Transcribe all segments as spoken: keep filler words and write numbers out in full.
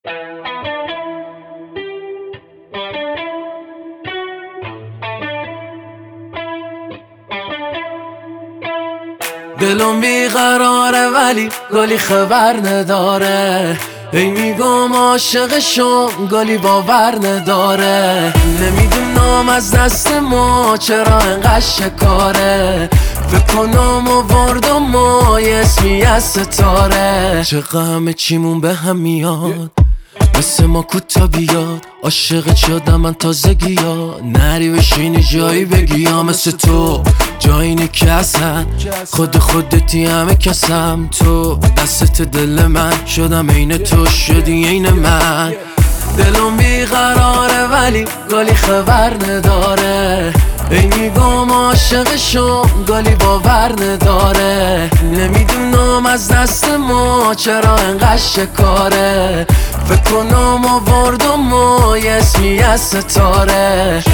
دلم بیقراره ولی گلی خبر نداره، ای میگم عاشقشم گلی باور نداره. نمیدونم از دست ما چرا انقدر شکاره، فکر کنم آوردم ما یه اسمی از ستاره. چقدر همه چیمون به هم میاد، مثل ما کوتا بیاد. عاشق شدم من تازگی ها، نری بشینی جایی بگی ها. مثل تو جایی نی که اصلا خود خودتی همه کسم. تو دستت دل من شدم عین تو شدی عین من. دلم بیقراره ولی گلی خبر نداره، ای میگم عاشقشم گلی باور نداره. نمیدونم از دست ما چرا انقدر شکاره، فکر کنم آوردم ما یه اسمی از ستاره.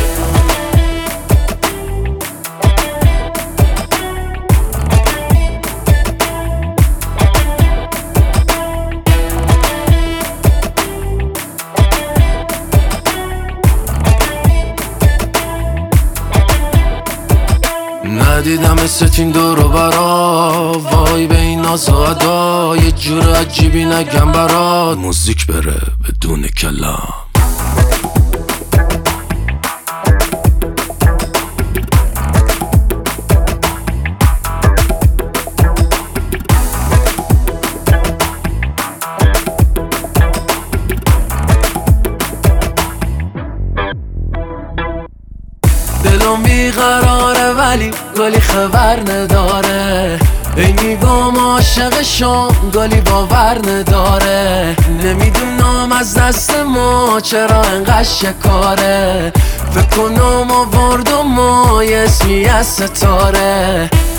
ندیدم مثل این دور و برا، وای به این ناز و ادا. یه جور عجیبی نگم برات، موزیک بره بدون کلام. دلم بیقراره ولی گلی خبر نداره، ای میگم عاشقشم گلی باور نداره. نمیدونم از دست ما چرا انقدر شکاره، فکر کنم آوردم ما یه اسمی از ستاره.